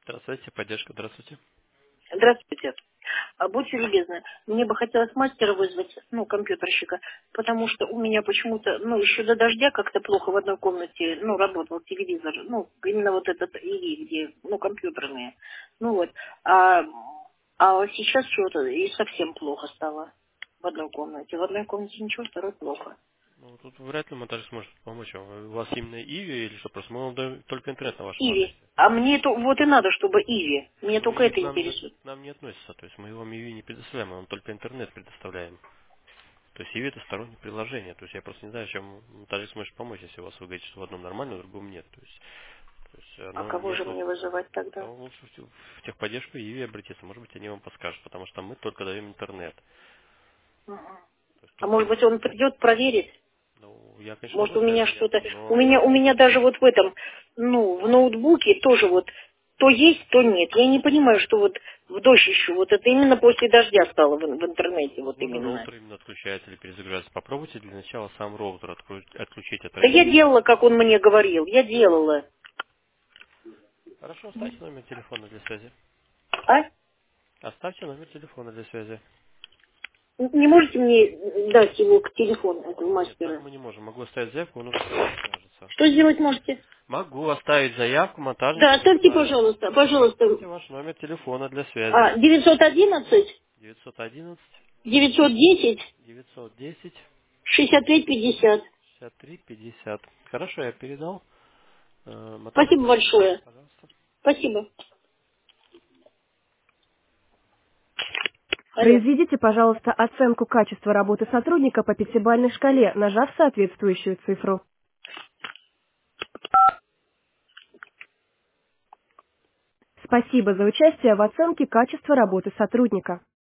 Здравствуйте, поддержка, здравствуйте. Здравствуйте. Будьте любезны, мне бы хотелось мастера вызвать, компьютерщика, потому что у меня почему-то, еще до дождя как-то плохо в одной комнате, работал телевизор, именно вот этот ИВИ, где, компьютерные. Ну вот. А, а сейчас что-то и совсем плохо стало в одной комнате. В одной комнате ничего, второй плохо. Ну, тут вряд ли монтаж сможет помочь вам. У вас именно Иви или что? Просто мы вам даем только интернет на вашем Иви. адресе. А мне это вот и надо, чтобы Иви. Мне Но только Иви это к интересует. нам не относится. То есть мы вам Иви не предоставляем, мы вам только интернет предоставляем. То есть Иви это стороннее приложение. То есть я просто не знаю, чем монтаж сможет помочь, если у вас вы говорите, что в одном нормально, в другом нет. То есть А оно кого же нету. мне вызывать тогда? То лучше в техподдержку Иви обратиться. Может быть, они вам подскажут, потому что мы только даем интернет. Мгм. То есть А только может быть, интернет. он придет проверить? Ну, я, конечно, Может, могу у оставить меня что-то... заявку, У но меня, у меня даже вот в этом, в ноутбуке тоже вот то есть, то нет. Я не понимаю, что вот в дождь еще, вот это именно после дождя стало в интернете, вот возможно, именно. роутер именно отключается или перезагружается. Попробуйте для начала сам роутер отключить от Да я розетки. делала, как он мне говорил, я делала. Хорошо, оставьте номер телефона для связи. А? Оставьте номер телефона для связи. Не можете мне дать его к телефону, этого Нет, так мастера? мы не можем. Могу оставить заявку, он уже с вами свяжется. Что сделать можете? Могу оставить заявку, монтажник Да, с вами оставьте, свяжется. пожалуйста, пожалуйста. Оставьте ваш номер телефона для связи. 911 911 910 910 6550. 63 50. Хорошо, я передал. Монтажник Спасибо свяжется с вами, большое. пожалуйста. Спасибо. Алло. Произведите, пожалуйста, оценку качества работы сотрудника по пятибалльной шкале, нажав соответствующую цифру. Спасибо за участие в оценке качества работы сотрудника.